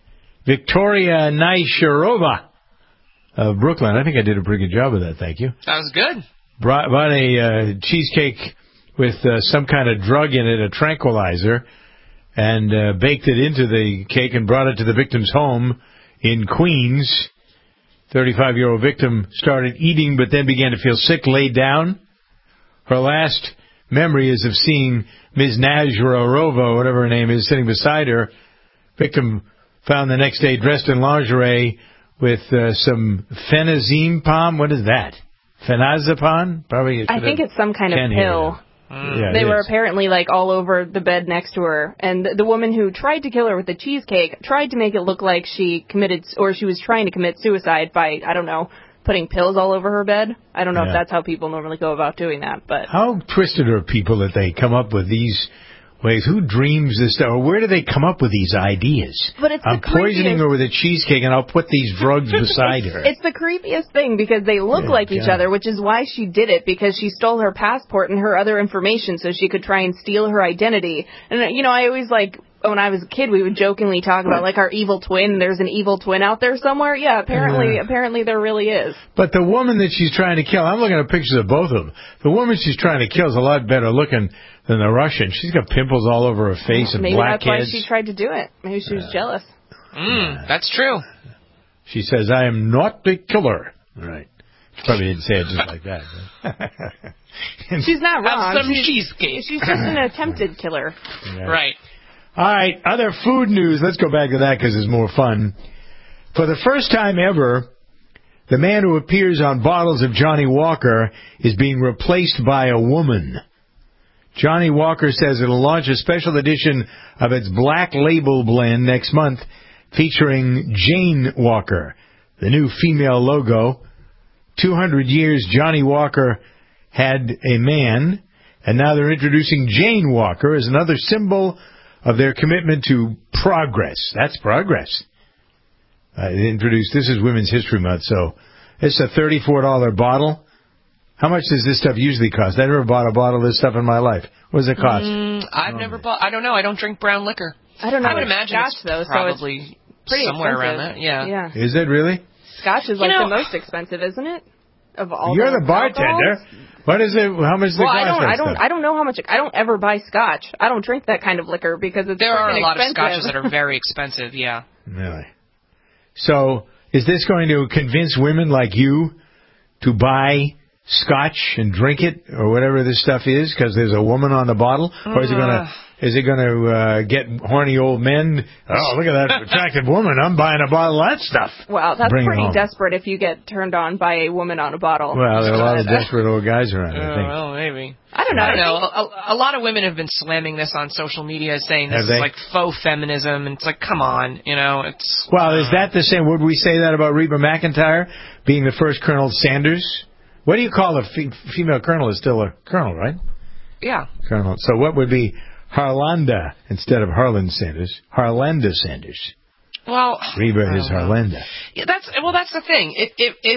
Victoria Naishirova of Brooklyn. I think I did a pretty good job of that, thank you. That was good. Brought, bought a uh, cheesecake with uh, some kind of drug in it, a tranquilizer, and uh, baked it into the cake and brought it to the victim's home in Queens. thirty-five-year-old victim started eating but then began to feel sick, laid down. Her last memory is of seeing Miz Nazarova, whatever her name is, sitting beside her. Victim found the next day dressed in lingerie with uh, some phenazepam. What is that? Phenazepam? Probably. I think it's some kind of pill. Yeah, they were is. apparently like all over the bed next to her, and the, the woman who tried to kill her with the cheesecake tried to make it look like she committed, or she was trying to commit suicide by, I don't know, putting pills all over her bed. I don't know Yeah. if that's how people normally go about doing that, but How twisted are people that they come up with these ways? Who dreams this stuff? Or where do they come up with these ideas? But it's the I'm poisoning creepiest- her with a cheesecake, and I'll put these drugs beside her. it's the creepiest thing because they look Good like each God. other, which is why she did it, because she stole her passport and her other information so she could try and steal her identity. And, you know, I always, like, when I was a kid, we would jokingly talk about, like, our evil twin. There's an evil twin out there somewhere. Yeah, apparently, Yeah. apparently there really is. But the woman that she's trying to kill, I'm looking at pictures of both of them. The woman she's trying to kill is a lot better looking than the Russian. She's got pimples all over her face and Maybe that's blackheads. why she tried to do it. Maybe she was jealous. Mm, that's true. She says, I am not the killer. Right. She probably didn't say it just like that. but- She's not wrong. Have some she's, cheesecake. She's just an attempted killer. Yeah. Right. All right, other food news. Let's go back to that because it's more fun. For the first time ever, the man who appears on bottles of Johnny Walker is being replaced by a woman. Johnny Walker says it'll launch a special edition of its Black Label blend next month featuring Jane Walker, the new female logo. two hundred years Johnny Walker had a man, and now they're introducing Jane Walker as another symbol of their commitment to progress. That's progress. Uh, they introduced, this is Women's History Month, so it's a thirty-four dollars bottle. How much does this stuff usually cost? I never bought a bottle of this stuff in my life. What does it cost? Mm, I've never bought. I don't know. I don't drink brown liquor. I don't know. I would It's imagine Scotch, it's though, so it's probably pretty somewhere expensive. around that. Yeah. Yeah. Is it really? Scotch is You like know- the most expensive, isn't it? Of all You're the the bartender. alcohols? What is it? How much does it Well, cost? I don't. that I don't. stuff? I don't know how much. I don't ever buy Scotch. I don't drink that kind of liquor because it's There are a freaking lot of expensive. scotches that are very expensive. Yeah. Really? So, is this going to convince women like you to buy Scotch and drink it, or whatever this stuff is, because there's a woman on the bottle? Or is it going to is it going to uh, get horny old men? Oh, look at that attractive woman! I'm buying a bottle of that stuff. Well, that's Bring it pretty home. desperate if you get turned on by a woman on a bottle. Well, there are a lot of desperate old guys around, I Oh, think. well, maybe. I don't know. I don't know. A, a lot of women have been slamming this on social media, saying this Have is they? like faux feminism, and it's like, come on, you know, it's. Well, is that the same? Would we say that about Reba McEntire being the first Colonel Sanders? What do you call a fe- female colonel? Is still a colonel, right? Yeah. Colonel. So what would be Harlanda instead of Harlan Sanders? Harlanda Sanders. Well. Reba I is don't know. Harlanda. Yeah, that's well. That's the thing. If if if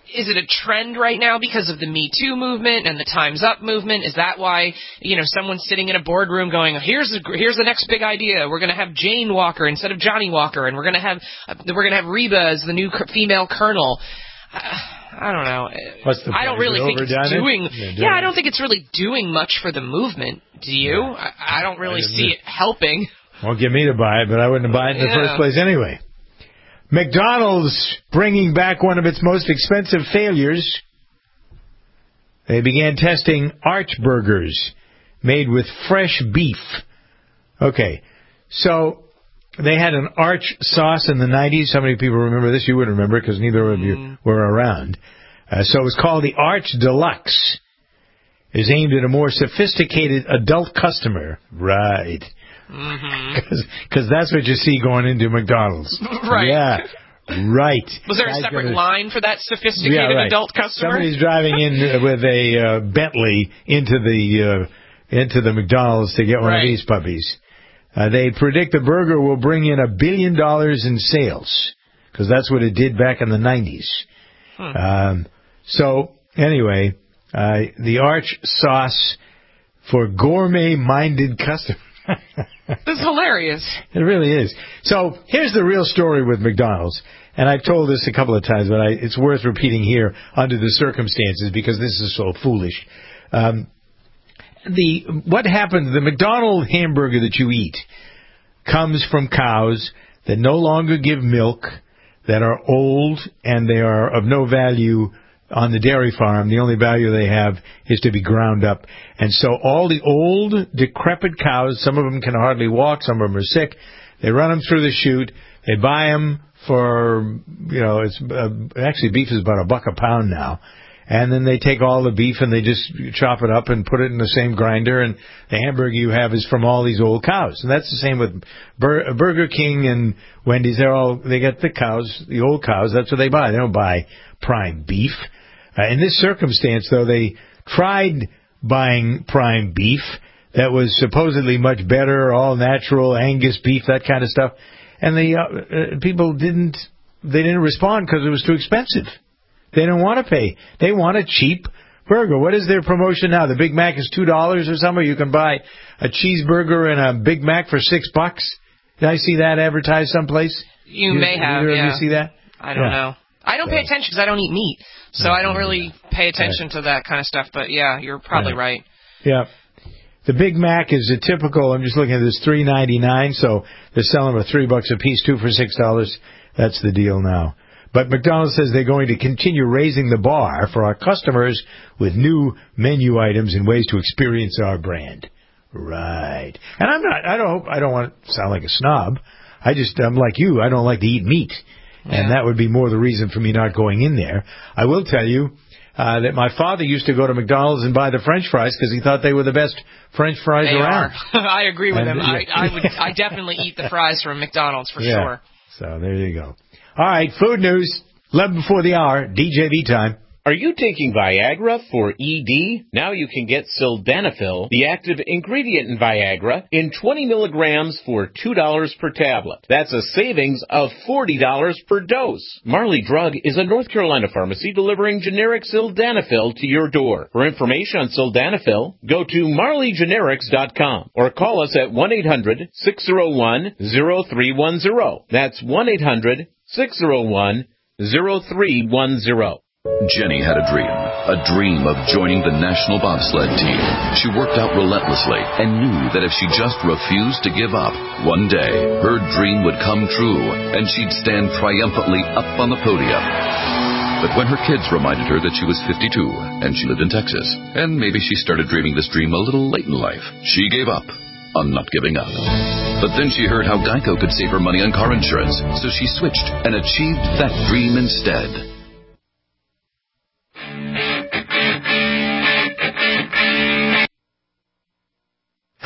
is it a trend right now because of the Me Too movement and the Time's Up movement? Is that why, you know, someone's sitting in a boardroom going, here's the, here's the next big idea. We're going to have Jane Walker instead of Johnny Walker, and we're going to have uh, we're going to have Reba as the new female colonel. Uh, I don't know. What's the I don't really think it's it? doing. Yeah, yeah, I don't think it's really doing much for the movement. Do you? Yeah. I, I don't really I see it helping. Won't get me to buy it, but I wouldn't buy it in the Yeah. first place anyway. McDonald's bringing back one of its most expensive failures. They began testing Arch burgers made with fresh beef. Okay, so they had an Arch sauce in the nineties. How many people remember this? You wouldn't remember because neither of you were around. Uh, so it was called the Arch Deluxe. It is aimed at a more sophisticated adult customer. Right. Because Mm-hmm. that's what you see going into McDonald's. Right. Yeah. Right. Was there a Guy's separate gonna, line for that sophisticated yeah, right. adult customer? Somebody's driving in with a uh, Bentley into the uh, into the McDonald's to get one right. of these puppies. Uh, they predict the burger will bring in a billion dollars in sales because that's what it did back in the nineties. Hmm. Um, so anyway, uh, the Arch sauce for gourmet-minded customers. This is hilarious. It really is. So here's the real story with McDonald's. And I've told this a couple of times, but I, it's worth repeating here under the circumstances because this is so foolish. Um, the what happens, the McDonald's hamburger that you eat comes from cows that no longer give milk, that are old, and they are of no value on the dairy farm. The only value they have is to be ground up. And so all the old, decrepit cows, some of them can hardly walk, some of them are sick, they run them through the chute, they buy them for, you know, it's uh, actually beef is about a buck a pound now. And then they take all the beef and they just chop it up and put it in the same grinder, and the hamburger you have is from all these old cows. And that's the same with Bur- Burger King and Wendy's. They're all, they get the cows, the old cows, that's what they buy. They don't buy prime beef. Uh, in this circumstance, though, they tried buying prime beef that was supposedly much better, all natural, Angus beef, that kind of stuff. And the uh, uh, people didn't, they didn't respond because it was too expensive. They don't want to pay. They want a cheap burger. What is their promotion now? The Big Mac is two dollars or something. You can buy a cheeseburger and a Big Mac for six bucks. Did I see that advertised someplace? You, you may have, either yeah. of you see that? I don't yeah. know. I don't pay attention because I don't eat meat, so I don't really pay attention to that kind of stuff. But yeah, you're probably right. Yeah. The Big Mac is a typical, I'm just looking at this, three ninety-nine, so they're selling them for three bucks a piece, two for six dollars. That's the deal now. But McDonald's says they're going to continue raising the bar for our customers with new menu items and ways to experience our brand. Right. And I'm not, I don't, I don't want to sound like a snob. I just, I'm like you, I don't like to eat meat. Yeah. And that would be more the reason for me not going in there. I will tell you uh, that my father used to go to McDonald's and buy the French fries because he thought they were the best French fries they around. Are. I agree with and, him. yeah. I, I would, I definitely eat the fries from McDonald's for yeah. sure. So there you go. All right, food news, eleven before the hour, D J V time. Are you taking Viagra for E D? Now you can get Sildenafil, the active ingredient in Viagra, in twenty milligrams for two dollars per tablet. That's a savings of forty dollars per dose. Marley Drug is a North Carolina pharmacy delivering generic Sildenafil to your door. For information on Sildenafil, go to marley generics dot com or call us at one eight hundred six oh one oh three one oh. That's one eight hundred six oh one oh three one oh. Jenny had a dream, a dream of joining the National Bobsled Team. She worked out relentlessly and knew that if she just refused to give up, one day her dream would come true and she'd stand triumphantly up on the podium. But when her kids reminded her that she was fifty-two and she lived in Texas, and maybe she started dreaming this dream a little late in life, she gave up on not giving up. But then she heard how Geico could save her money on car insurance, so she switched and achieved that dream instead.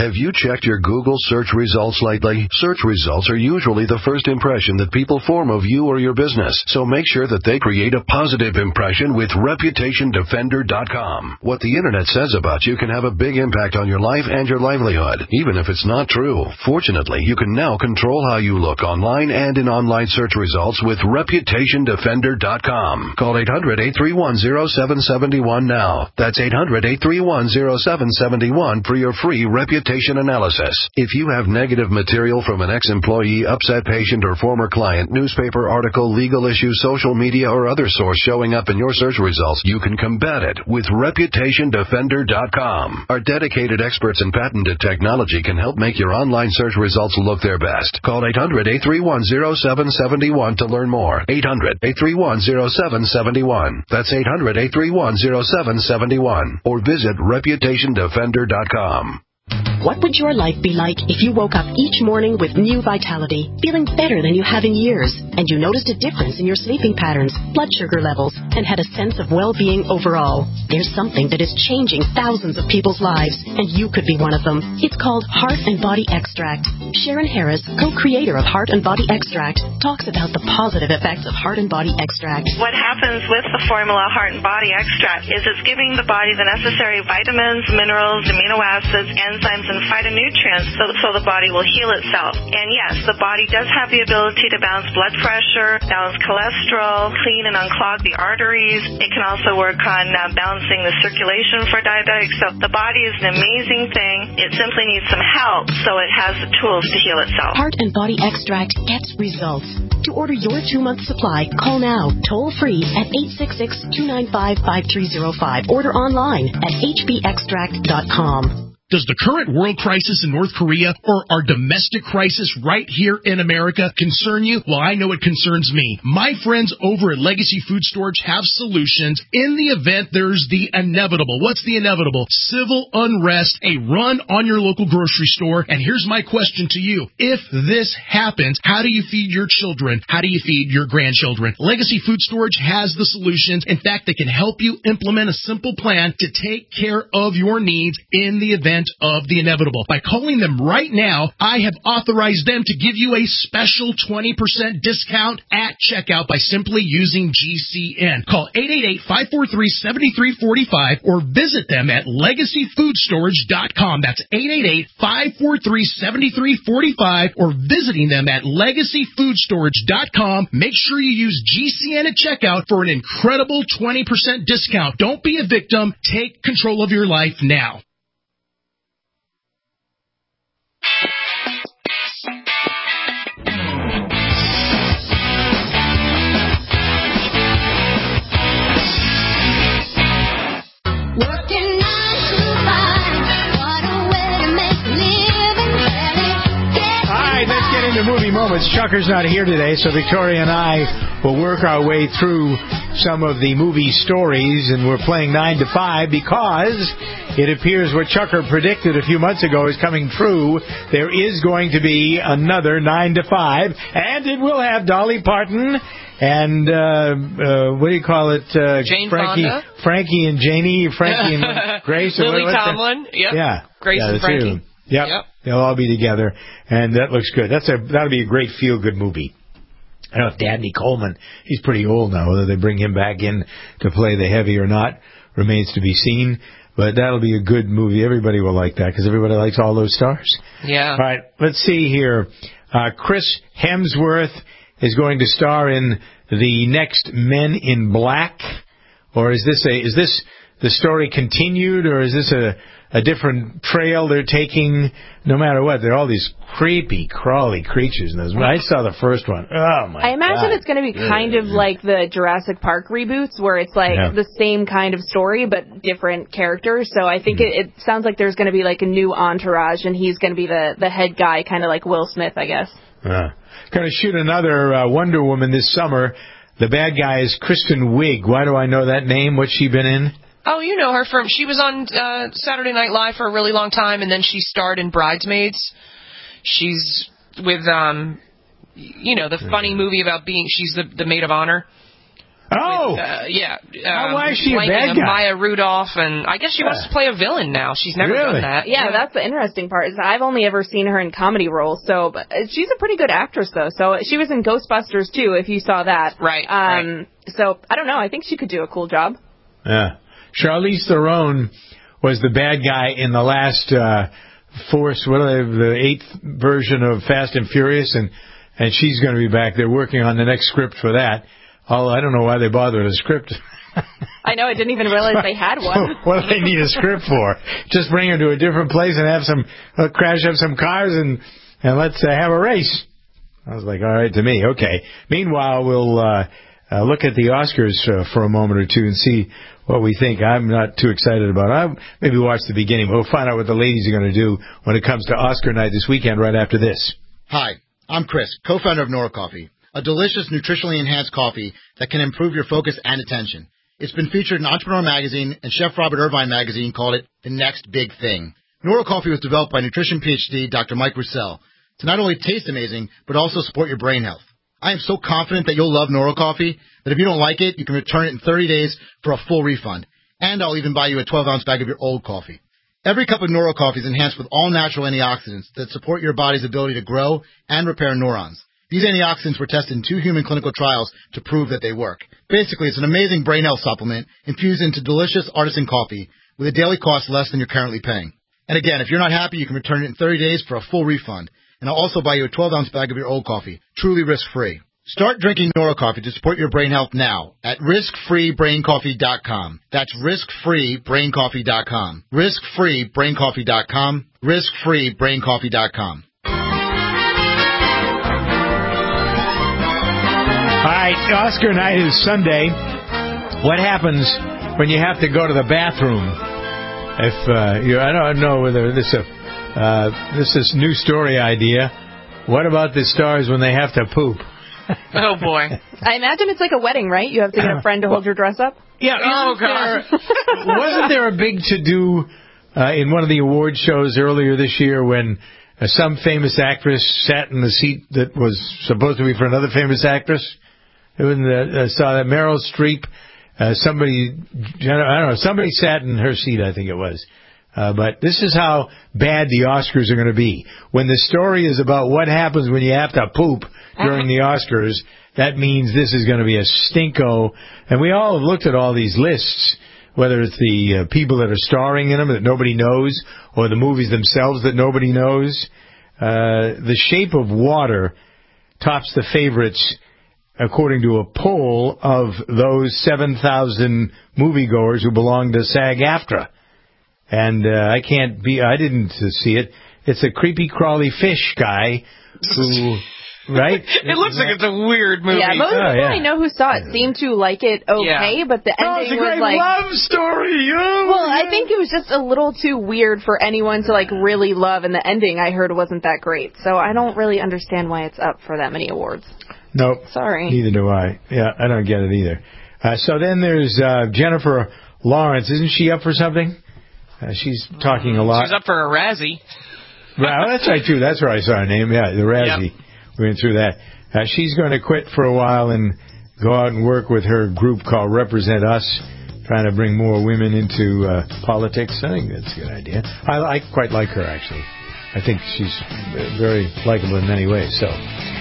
Have you checked your Google search results lately? Search results are usually the first impression that people form of you or your business, so make sure that they create a positive impression with Reputation Defender dot com. What the Internet says about you can have a big impact on your life and your livelihood, even if it's not true. Fortunately, you can now control how you look online and in online search results with Reputation Defender dot com. Call eight hundred, eight three one, zero seven seven one now. That's eight hundred, eight three one, zero seven seven one for your free reputation analysis. If you have negative material from an ex-employee, upset patient, or former client, newspaper article, legal issue, social media, or other source showing up in your search results, you can combat it with Reputation Defender dot com. Our dedicated experts in patented technology can help make your online search results look their best. Call eight hundred, eight three one, zero seven seven one to learn more. eight hundred, eight three one, zero seven seven one. That's eight hundred, eight three one, zero seven seven one. Or visit Reputation Defender dot com. What would your life be like if you woke up each morning with new vitality, feeling better than you have in years, and you noticed a difference in your sleeping patterns, blood sugar levels, and had a sense of well-being overall? There's something that is changing thousands of people's lives, and you could be one of them. It's called Heart and Body Extract. Sharon Harris, co-creator of Heart and Body Extract, talks about the positive effects of Heart and Body Extract. What happens with the formula Heart and Body Extract is it's giving the body the necessary vitamins, minerals, amino acids, enzymes, and phytonutrients so, so the body will heal itself. And yes, the body does have the ability to balance blood pressure, balance cholesterol, clean and unclog the arteries. It can also work on uh, balancing the circulation for diabetics. So the body is an amazing thing. It simply needs some help so it has the tools to heal itself. Heart and Body Extract gets results. To order your two-month supply, call now, toll-free at eight six six, two nine five, five three zero five. Order online at h b extract dot com. Does the current world crisis in North Korea or our domestic crisis right here in America concern you? Well, I know it concerns me. My friends over at Legacy Food Storage have solutions in the event there's the inevitable. What's the inevitable? Civil unrest, a run on your local grocery store. And here's my question to you. If this happens, how do you feed your children? How do you feed your grandchildren? Legacy Food Storage has the solutions. In fact, they can help you implement a simple plan to take care of your needs in the event of the inevitable. By calling them right now, I have authorized them to give you a special twenty percent discount at checkout by simply using G C N. Call eight eight eight, five four three, seven three four five or visit them at legacy food storage dot com. That's eight eight eight, five four three, seven three four five or visiting them at legacy food storage dot com. Make sure you use G C N at checkout for an incredible twenty percent discount. Don't be a victim. Take control of your life now. Into movie moments. Chucker's not here today, so Victoria and I will work our way through some of the movie stories, and we're playing nine to five because it appears what Chucker predicted a few months ago is coming true. There is going to be another nine to five, and it will have Dolly Parton and uh, uh, what do you call it? Uh, Jane Frankie, Fonda? Frankie and Janie, Frankie and Grace. Lily what, Tomlin. Yep. Yeah. Grace yeah, and Frankie. Yep. yep. They'll all be together, and that looks good. That's a that'll be a great feel-good movie. I don't know if Dabney Coleman, he's pretty old now. Whether they bring him back in to play the heavy or not remains to be seen. But that'll be a good movie. Everybody will like that because everybody likes all those stars. Yeah. All right, let's see here. Uh, Chris Hemsworth is going to star in the next Men in Black, or is this a is this the story continued, or is this a a different trail they're taking? No matter what, there are all these creepy, crawly creatures in those. I saw the first one. Oh, my God. I imagine God. It's going to be kind of like the Jurassic Park reboots, where it's like yeah. the same kind of story, but different characters. So I think mm. it, it sounds like there's going to be like a new entourage, and he's going to be the, the head guy, kind of like Will Smith, I guess. Uh, going to shoot another uh, Wonder Woman this summer. The bad guy is Kristen Wiig. Why do I know that name? What's she been in? Oh, you know her from, she was on uh, Saturday Night Live for a really long time, and then she starred in Bridesmaids. She's with, um, you know, the funny movie about being, she's the, the maid of honor. Oh! With, uh, yeah. Um, why is she a playing bad guy? Maya Rudolph, and I guess she wants to play a villain now. She's never Really? done that. Yeah, that's the interesting part. Is I've only ever seen her in comedy roles, so but she's a pretty good actress, though. So she was in Ghostbusters, too, if you saw that. Right, um, right. So, I don't know. I think she could do a cool job. Yeah. Charlize Theron was the bad guy in the last uh, Force, what are they, the eighth version of Fast and Furious, and, and she's going to be back. They're working on the next script for that. Although I don't know why they bothered a script. I know. I didn't even realize they had one. What do they need a script for? Just bring her to a different place and have some uh, crash up some cars and and let's uh, have a race. I was like, all right to me. Okay. Meanwhile, we'll uh, uh, look at the Oscars uh, for a moment or two and see what we think. I'm not too excited about it. I'll maybe watch the beginning, but we'll find out what the ladies are going to do when it comes to Oscar night this weekend right after this. Hi, I'm Chris, co-founder of Nora Coffee, a delicious, nutritionally enhanced coffee that can improve your focus and attention. It's been featured in Entrepreneur Magazine, and Chef Robert Irvine Magazine called it the next big thing. Nora Coffee was developed by nutrition PhD Doctor Mike Roussel to not only taste amazing, but also support your brain health. I am so confident that you'll love Nora Coffee that if you don't like it, you can return it in thirty days for a full refund. And I'll even buy you a twelve-ounce bag of your old coffee. Every cup of Nora Coffee is enhanced with all-natural antioxidants that support your body's ability to grow and repair neurons. These antioxidants were tested in two human clinical trials to prove that they work. Basically, it's an amazing brain health supplement infused into delicious artisan coffee with a daily cost less than you're currently paying. And again, if you're not happy, you can return it in thirty days for a full refund. And I'll also buy you a twelve-ounce bag of your old coffee, truly risk-free. Start drinking Nora Coffee to support your brain health now at risk free brain coffee dot com. That's risk free brain coffee dot com. risk free brain coffee dot com. risk free brain coffee dot com. All right, Oscar night is Sunday. What happens when you have to go to the bathroom? If uh, you, I don't know whether this is a uh, this is new story idea. What about the stars when they have to poop? Oh boy! I imagine it's like a wedding, right? You have to get a friend to hold your dress up. Yeah. Oh god! Wasn't there a big to-do uh, in one of the award shows earlier this year when uh, some famous actress sat in the seat that was supposed to be for another famous actress? It was uh, saw that Meryl Streep. Uh, somebody, I don't know, somebody sat in her seat. I think it was. Uh, but this is how bad the Oscars are going to be. When the story is about what happens when you have to poop during the Oscars, that means this is going to be a stinko. And we all have looked at all these lists, whether it's the uh, people that are starring in them that nobody knows, or the movies themselves that nobody knows. Uh, The Shape of Water tops the favorites according to a poll of those seven thousand moviegoers who belong to SAG-AFTRA. And uh, I can't be, I didn't see it. It's a creepy crawly fish guy who, right? It looks like it's a weird movie. Yeah, most Oh, people yeah. I know who saw it seemed to like it okay, Yeah. but the Oh, ending it's a great was like... love story! Oh, well, I yeah. think it was just a little too weird for anyone to like really love, and the ending I heard wasn't that great. So I don't really understand why it's up for that many awards. Nope. Sorry. Neither do I. Yeah, I don't get it either. Uh, so then there's uh, Jennifer Lawrence. Isn't she up for something? Uh, she's talking a lot. She's up for a Razzie. Well, that's right, too. That's where I saw her name. Yeah, the Razzie. Yep. We went through that. Uh, she's going to quit for a while and go out and work with her group called Represent Us, trying to bring more women into uh, politics. I think that's a good idea. I, I quite like her, actually. I think she's very likable in many ways. So.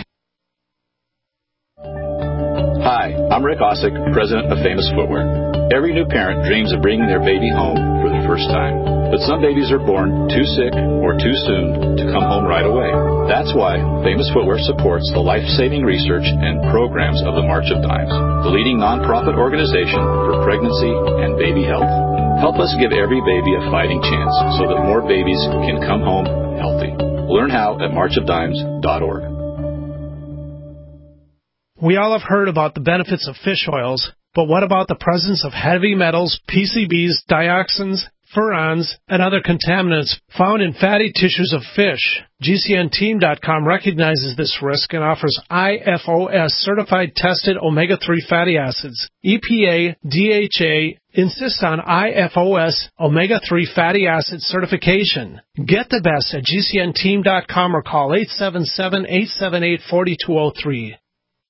Hi, I'm Rick Osick, president of Famous Footwear. Every new parent dreams of bringing their baby home for the first time. But some babies are born too sick or too soon to come home right away. That's why Famous Footwear supports the life-saving research and programs of the March of Dimes, the leading nonprofit organization for pregnancy and baby health. Help us give every baby a fighting chance so that more babies can come home healthy. Learn how at march of dimes dot org. We all have heard about the benefits of fish oils, but what about the presence of heavy metals, P C Bs, dioxins, furans, and other contaminants found in fatty tissues of fish? G C N team dot com recognizes this risk and offers I F O S certified tested omega three fatty acids. E P A, D H A insist on I F O S omega three fatty acid certification. Get the best at G C N team dot com or call eight seven seven, eight seven eight, four two zero three.